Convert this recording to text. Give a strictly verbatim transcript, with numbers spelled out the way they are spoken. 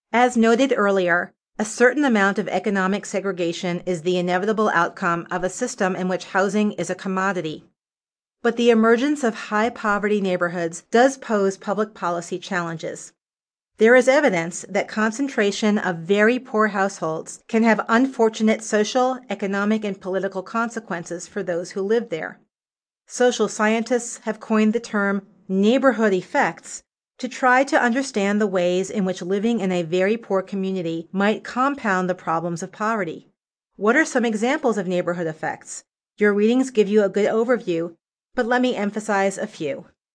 As noted earlier, a certain amount of economic segregation is the inevitable outcome of a system in which housing is a commodity. But the emergence of high-poverty neighborhoods does pose public policy challenges. There is evidence that concentration of very poor households can have unfortunate social, economic, and political consequences for those who live there. Social scientists have coined the term neighborhood effects to try to understand the ways in which living in a very poor community might compound the problems of poverty. What are some examples of neighborhood effects? Your readings give you a good overview, but let me emphasize a few.